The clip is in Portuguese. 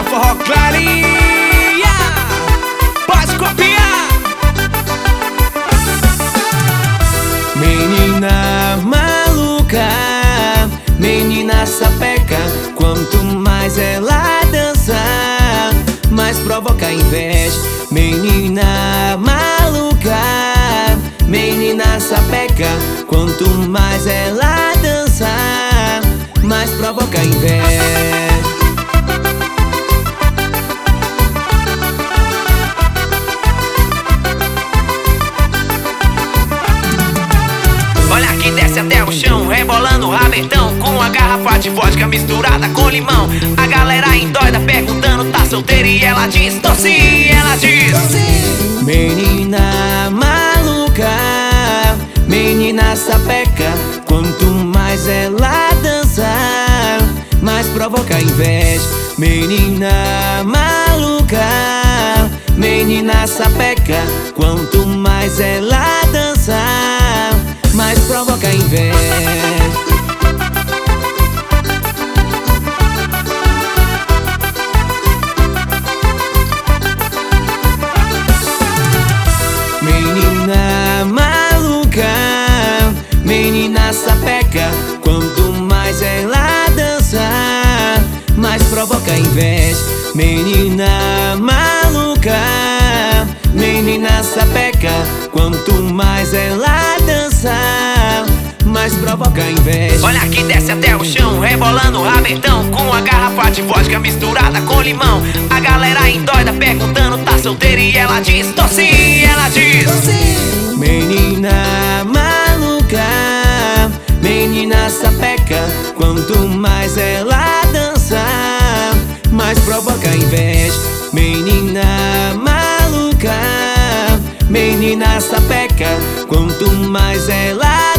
forró clarinha, pode copiar. Menina maluca, menina sapeca, quanto mais ela dança, mais provoca inveja. Menina maluca, menina sapeca, quanto mais ela dança, mais provoca inveja. Olha que desce até o chão, rebolando o rabetão, com a garrafa de vodka misturada com limão. A galera endoida perguntando, tá solteira? E ela diz, tô sim, ela diz, tô sim. Menina maluca, menina sapeca, quanto mais ela dança, mais provoca inveja. Menina maluca, menina sapeca, quanto mais ela dança, mais provoca inveja. Menina maluca, menina sapeca, quanto mais ela dança, mais provoca inveja. Menina maluca, menina sapeca, quanto mais ela dança, mais provoca inveja. Olha que desce até o chão, rebolando o rabetão, com a garrafa de vodka misturada com limão. A galera endoida perguntando, tá solteira? E ela diz, tô sim, ela diz, tô sim. Menina maluca, menina sapeca, quanto mais ela dança, mais provoca inveja. Menina maluca, menina sapeca, quanto mais ela